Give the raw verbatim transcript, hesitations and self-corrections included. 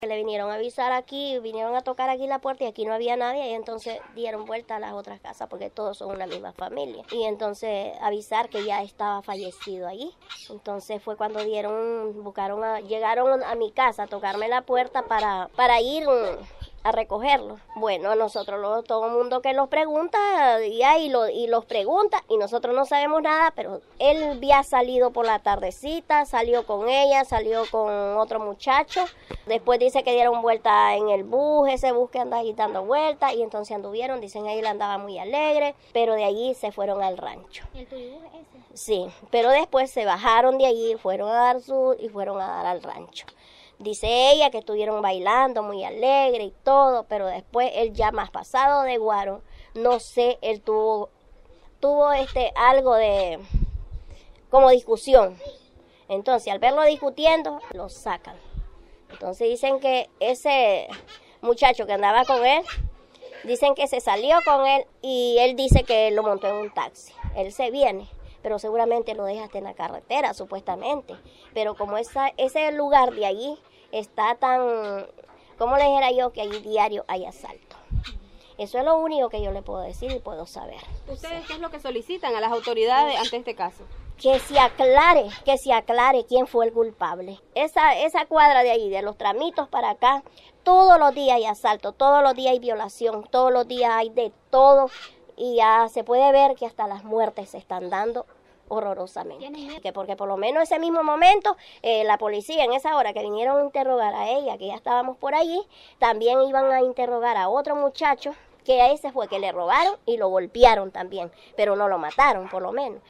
Le vinieron a avisar aquí, vinieron a tocar aquí la puerta y aquí no había nadie y entonces dieron vuelta a las otras casas porque todos son una misma familia. Y entonces avisar que ya estaba fallecido allí. Entonces fue cuando dieron, buscaron, a, llegaron a mi casa a tocarme la puerta para, para ir a recogerlo. Bueno, a nosotros lo, todo el mundo que los pregunta y, y, lo, y los pregunta y nosotros no sabemos nada, pero él había salido por la tardecita, salió con ella, salió con otro muchacho. Después dice que dieron vuelta en el bus, ese bus que anda ahí dando vueltas y entonces anduvieron, dicen ahí él andaba muy alegre, pero de allí se fueron al rancho. ¿El turibús es ese? Sí, pero después se bajaron de allí, fueron a dar sur y fueron a dar al rancho. Dice ella que estuvieron bailando muy alegre y todo, pero después él ya más pasado de guaro, no sé, él tuvo, tuvo este algo de, como discusión. Entonces al verlo discutiendo, lo sacan. Entonces dicen que ese muchacho que andaba con él, dicen que se salió con él y él dice que él lo montó en un taxi. Él se viene, pero seguramente lo dejaste en la carretera, supuestamente. Pero como esa, ese lugar de allí está tan, ¿cómo le dijera yo? Que allí diario hay asalto. Eso es lo único que yo le puedo decir y puedo saber. ¿Ustedes qué es lo que solicitan a las autoridades ante este caso? Que se aclare, que se aclare quién fue el culpable. Esa, esa cuadra de allí, de los tramitos para acá, todos los días hay asalto, todos los días hay violación, todos los días hay de todo y ya se puede ver que hasta las muertes se están dando horrorosamente. Que porque por lo menos ese mismo momento eh, la policía en esa hora que vinieron a interrogar a ella, que ya estábamos por allí, también iban a interrogar a otro muchacho que a ese fue que le robaron y lo golpearon también, pero no lo mataron por lo menos.